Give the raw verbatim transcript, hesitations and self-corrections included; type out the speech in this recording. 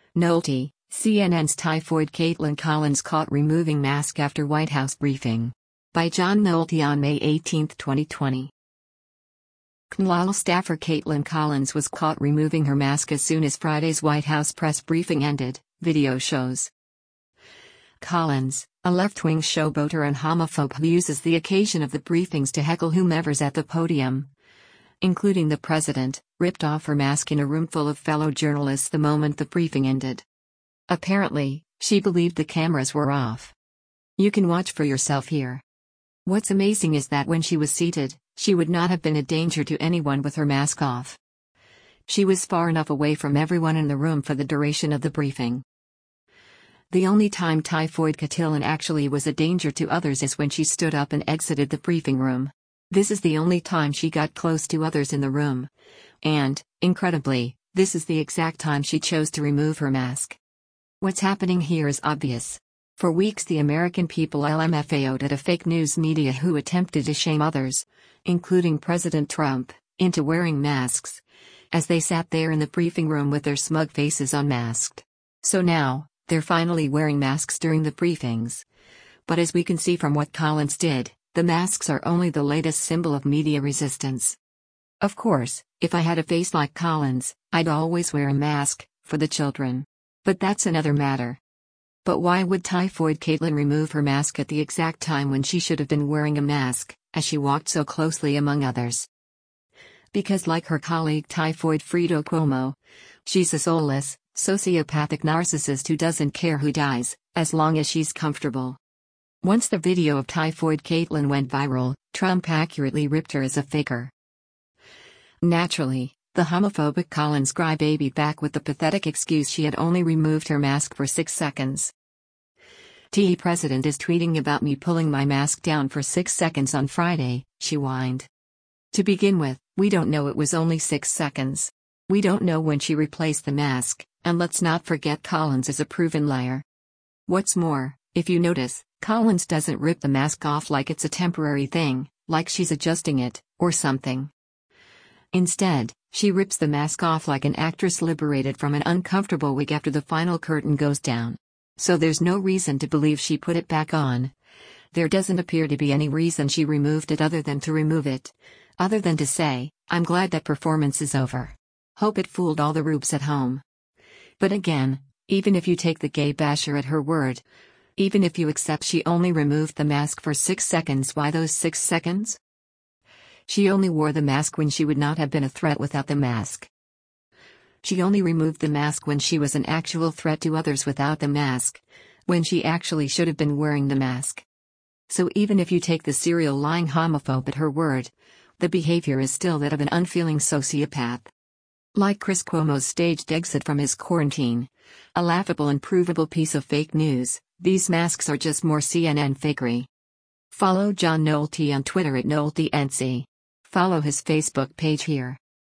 Nolte, C N N's typhoid Kaitlan Collins caught removing mask after White House briefing. By John Nolte on May eighteenth, twenty twenty. C N N L staffer Kaitlan Collins was caught removing her mask as soon as Friday's White House press briefing ended, video shows. Collins, a left-wing showboater and homophobe who uses the occasion of the briefings to heckle whomever's at the podium, including the president, ripped off her mask in a room full of fellow journalists the moment the briefing ended. Apparently, she believed the cameras were off. You can watch for yourself here. What's amazing is that when she was seated, she would not have been a danger to anyone with her mask off. She was far enough away from everyone in the room for the duration of the briefing. The only time typhoid Kaitlan actually was a danger to others is when she stood up and exited the briefing room. This is the only time she got close to others in the room. And, incredibly, this is the exact time she chose to remove her mask. What's happening here is obvious. For weeks the American people L M F A O'd at a fake news media who attempted to shame others, including President Trump, into wearing masks, as they sat there in the briefing room with their smug faces unmasked. So now, they're finally wearing masks during the briefings. But as we can see from what Collins did, the masks are only the latest symbol of media resistance. Of course, if I had a face like Collins, I'd always wear a mask, for the children. But that's another matter. But why would typhoid Kaitlan remove her mask at the exact time when she should have been wearing a mask, as she walked so closely among others? Because like her colleague typhoid Fredo Cuomo, she's a soulless, sociopathic narcissist who doesn't care who dies, as long as she's comfortable. Once the video of typhoid Kaitlan went viral, Trump accurately ripped her as a faker. Naturally, the homophobic Collins crybaby back with the pathetic excuse she had only removed her mask for six seconds. The president is tweeting about me pulling my mask down for six seconds on Friday, she whined. To begin with, we don't know it was only six seconds. We don't know when she replaced the mask, and let's not forget Collins is a proven liar. What's more, if you notice, Collins doesn't rip the mask off like it's a temporary thing, like she's adjusting it, or something. Instead, she rips the mask off like an actress liberated from an uncomfortable wig after the final curtain goes down. So there's no reason to believe she put it back on. There doesn't appear to be any reason she removed it other than to remove it. Other than to say, I'm glad that performance is over. Hope it fooled all the rubes at home. But again, even if you take the gay basher at her word, even if you accept she only removed the mask for six seconds, why those six seconds? She only wore the mask when she would not have been a threat without the mask. She only removed the mask when she was an actual threat to others without the mask, when she actually should have been wearing the mask. So even if you take the serial lying homophobe at her word, the behavior is still that of an unfeeling sociopath. Like Chris Cuomo's staged exit from his quarantine, a laughable and provable piece of fake news, these masks are just more C N N fakery. Follow John Nolte on Twitter at Nolte N C. Follow his Facebook page here.